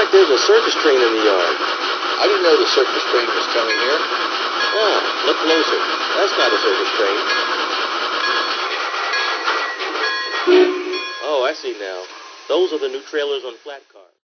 like there's a circus train in the yard. I didn't know the circus train was coming here. Ah, look closer. That's not a circus train. Oh, I see now. Those are the new trailers on flat cars.